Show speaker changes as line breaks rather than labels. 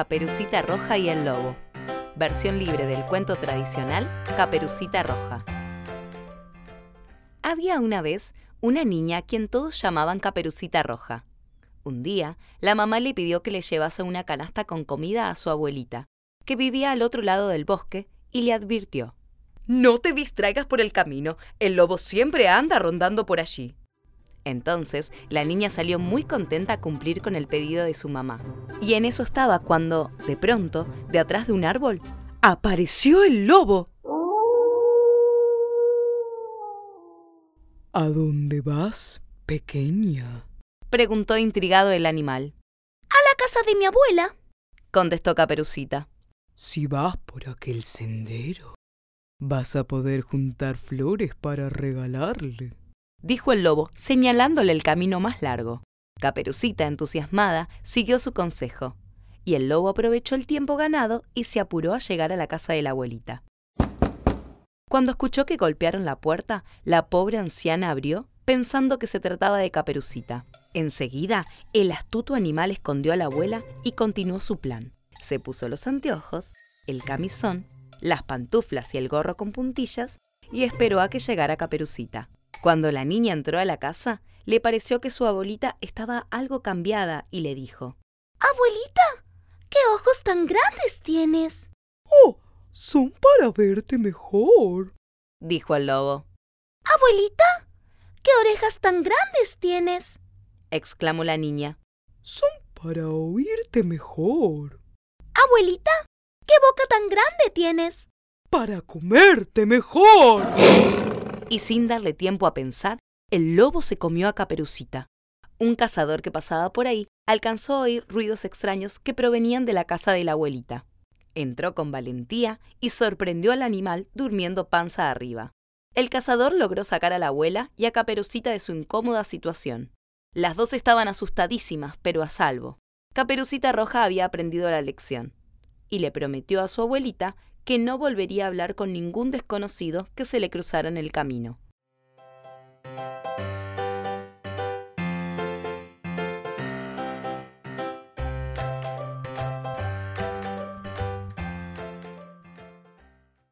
Caperucita Roja y el Lobo. Versión libre del cuento tradicional Caperucita Roja. Había una vez una niña a quien todos llamaban Caperucita Roja. Un día, la mamá le pidió que le llevase una canasta con comida a su abuelita, que vivía al otro lado del bosque, y le advirtió: «No te distraigas por el camino, el lobo siempre anda rondando por allí». Entonces, la niña salió muy contenta a cumplir con el pedido de su mamá. Y en eso estaba cuando, de pronto, de atrás de un árbol, ¡apareció el lobo!
¿A dónde vas, pequeña?,
preguntó intrigado el animal.
«A la casa de mi abuela»,
contestó Caperucita.
Si vas por aquel sendero, vas a poder juntar flores para regalarle,
dijo el lobo, señalándole el camino más largo. Caperucita, entusiasmada, siguió su consejo, y el lobo aprovechó el tiempo ganado y se apuró a llegar a la casa de la abuelita. Cuando escuchó que golpearon la puerta, la pobre anciana abrió, pensando que se trataba de Caperucita. Enseguida, el astuto animal escondió a la abuela y continuó su plan. Se puso los anteojos, el camisón, las pantuflas y el gorro con puntillas y esperó a que llegara Caperucita. Cuando la niña entró a la casa, le pareció que su abuelita estaba algo cambiada y le dijo:
«Abuelita, ¿qué ojos tan grandes tienes?».
«Oh, son para verte mejor»,
dijo el lobo.
«Abuelita, ¿qué orejas tan grandes tienes?»,
exclamó la niña.
«Son para oírte mejor».
«Abuelita, ¿qué boca tan grande tienes?».
«Para comerte mejor».
Y sin darle tiempo a pensar, el lobo se comió a Caperucita. Un cazador que pasaba por ahí alcanzó a oír ruidos extraños que provenían de la casa de la abuelita. Entró con valentía y sorprendió al animal durmiendo panza arriba. El cazador logró sacar a la abuela y a Caperucita de su incómoda situación. Las dos estaban asustadísimas, pero a salvo. Caperucita Roja había aprendido la lección y le prometió a su abuelita que no volvería a hablar con ningún desconocido que se le cruzara en el camino.